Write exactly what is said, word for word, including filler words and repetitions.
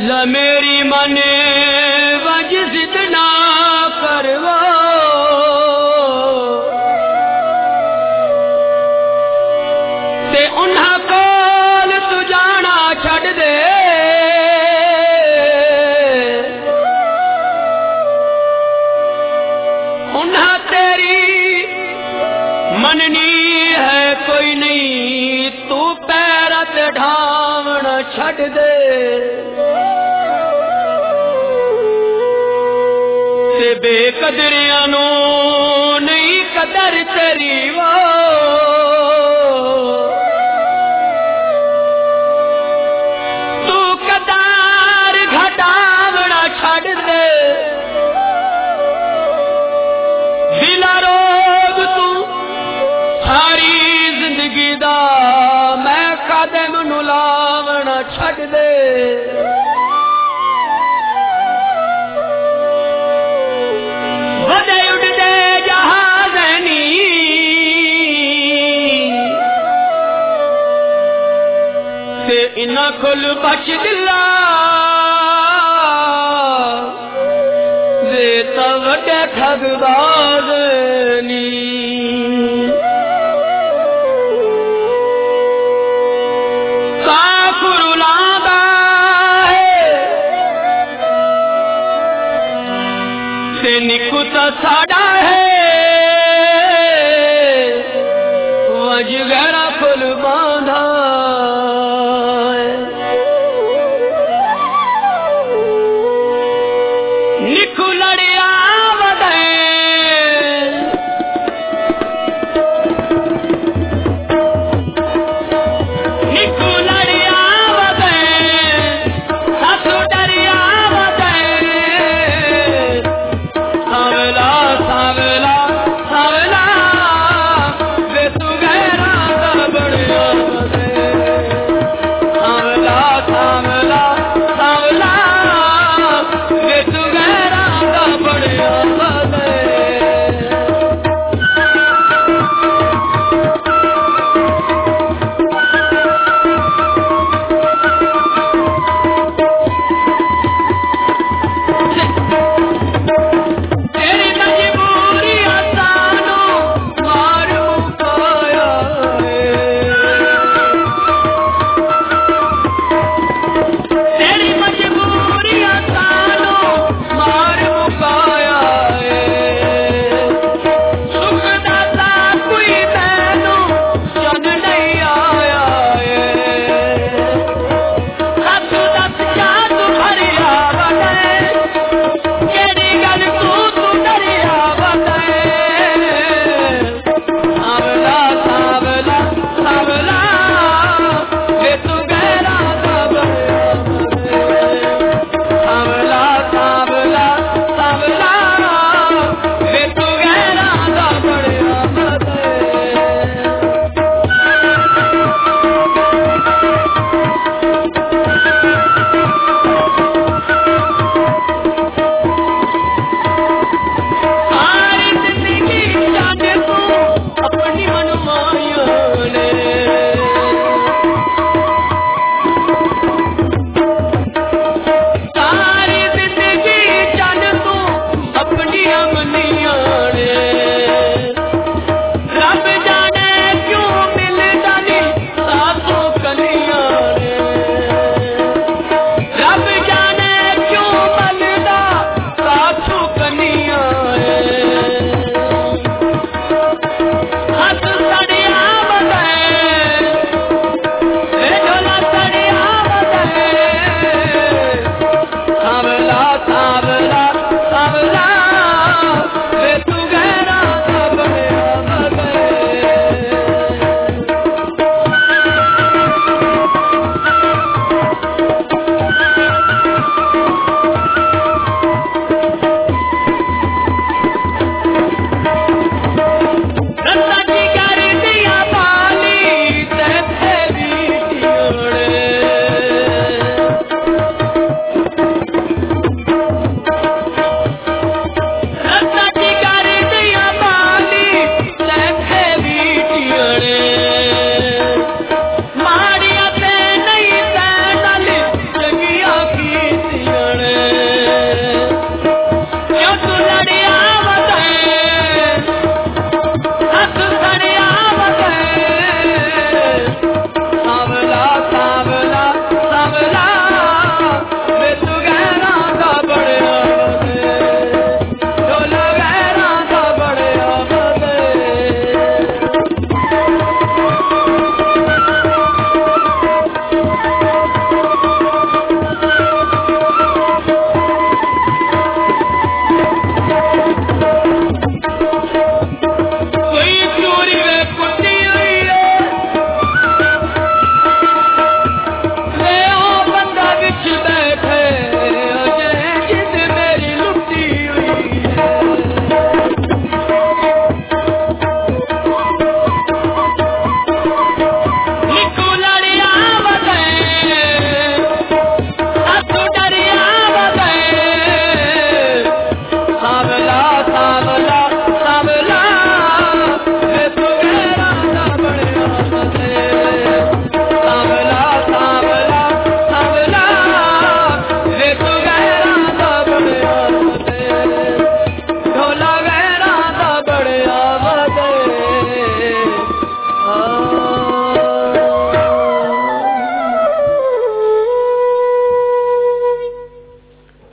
ल मेरी मने वज जिद ना करवा ते उन्हां कोल तू जाना छड़ दे उन्हां तेरी मननी है कोई नहीं तू पैर ते ढावण छड़ दे ते बेकदरियां नू नहीं कदर तेरी वो तू कदार घटावण छड़ दे दिला रोग तू सारी जिंदगी दा मैं कदम नू लावण छड़ दे वदे उड़दे जहाज नी ते इना खुल बच दिला वे ता वड्डे ठगबाज नी काफुर लांदा है ते निकुता साड़ा है